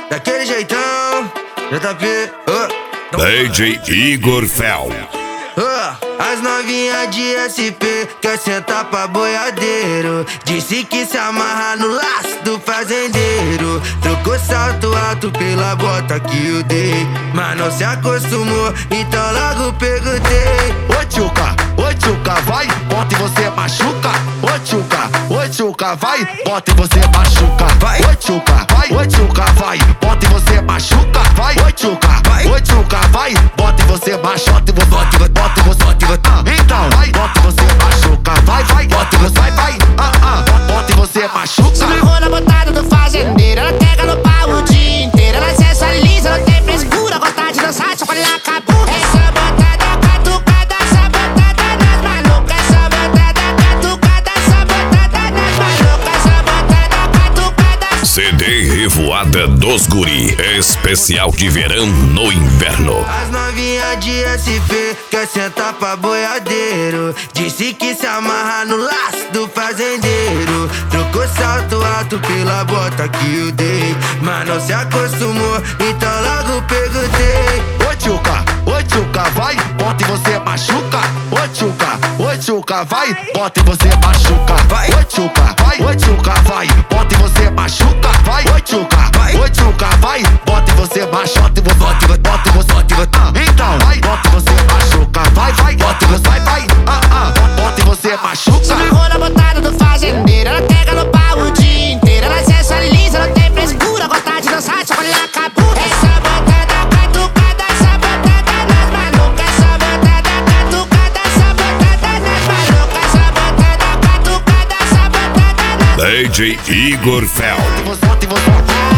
daquele jeitão, JP, DJ Igor Fel. As novinhas de SP quer sentar pra boiadeiro. Disse que se amarra no laço do fazendeiro. Trocou salto alto pela bota que eu dei, mas não se acostumou, então logo perguntei: Ô tchuca, vai, bota e você machuca. Ô tchuca, vai, bota e você machuca. Vai. Ô tchuca, vai, bota e você machuca. Vai, ô tchuca, vai, bota e você machuca. Bota e você. Então, vai, bota e você machuca. Vai, bota e você vai. Bota e você machuca. Se amarrou na botada do fazendeiro, ela pega no pau o dia inteiro. Ela sensualiza, não tem frescura, gosta de dançar, só quando ela acabou. Essa botada catucada, essa botada nas malucas. Essa botada catucada, essa botada nas malucas. Essa botada catucada. CD Revoada dos Guri. Especial de verão no inverno. As novinhas de SP quer sentar pra boiadeiro. Disse que se amarra no laço do fazendeiro. Trocou salto alto pela bota que eu dei, mas não se acostumou, então logo perguntei: Ô tchuca, vai, bota e você machuca. Ô tchuca, vai, bota e você machuca. Vai. Ô tchuca, vai, bota e você machuca. Vai, ô tchuca, vai, bota e você machuca. Bota e você. Então, vai, bota e você machuca. Vai, bota e você vai. Bota e você Se machuca. amarrou na botada do fazendeiro, ela pega no pau o dia inteiro. Ela sensualiza, não tem frescura, gosta de dançar, só quando ela acabou. Essa botada catucada, essa botada nas malucas. Essa botada catucada, essa botada nas malucas. Essa botada catucada, essa botada nas DJ Igor Fel. Bota e você.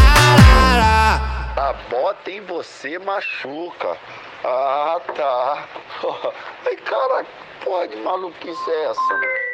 A bota em você machuca. Ah, tá. Ai, cara, porra de maluquice é essa, mano?